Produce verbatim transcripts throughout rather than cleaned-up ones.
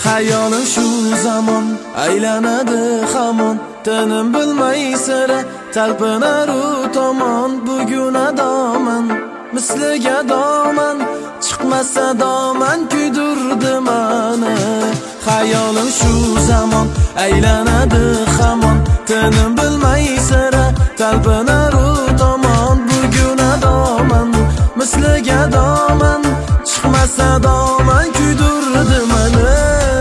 Hayolim shu zamon aylanadi hamon, tinim bilmay sira talpinar u tomon. Bugun adoman misliga doman, chiqmasa doman kuydirdi mani. Hayolim shu zamon aylanadi hamon, tinim bilmay sira talpinar u tomon. Bugun adoman misliga doman, chiqmasa doman kuydirdi mani.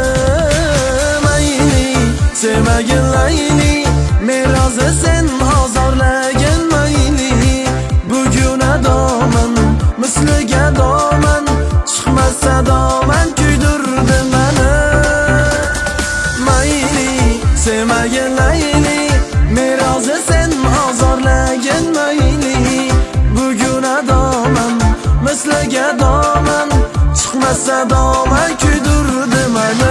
Sevmagin layli, merozi sen ozorlagin mayli. Bugun adoman misliga doman, chiqmasa doman kuydirdi mani. Mayli, sevmagin layli, merozi sen ozorlagin mayli. Bugun adoman misliga doman, chiqmasa doman kuydirdi mani.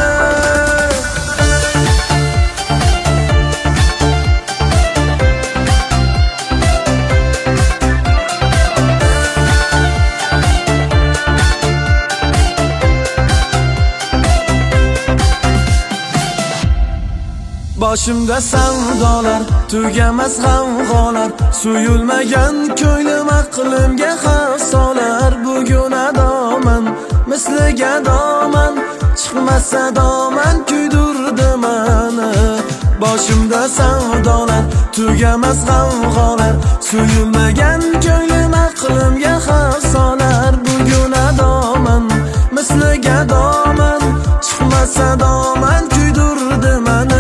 Boshimda savdolar, tugamas g'amg'olar, suyulmagan ko'nglim aqlimga xavf solar. Bugun adoman misliga doman, chiqmasa doman kuydirdi mani. Boshimda savdolar, tugamas g'amg'olar, suyulmagan ko'nglim aqlimga xavf solar. Bugun adoman misliga doman, chiqmasa doman kuydirdi mani.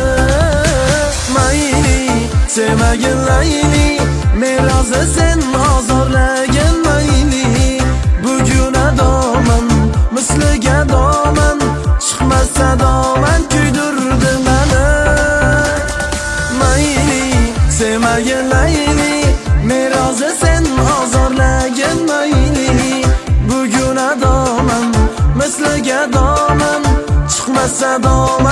Sevmagin layli, merozi sen ozorlagin mayli. Bugun adoman misliga doman, chiqmasa doman kuydirdi mani. Mayli, sevmagin layli, merozi sen ozorlagin mayli. Bugun adoman misliga doman, chiqmasa doman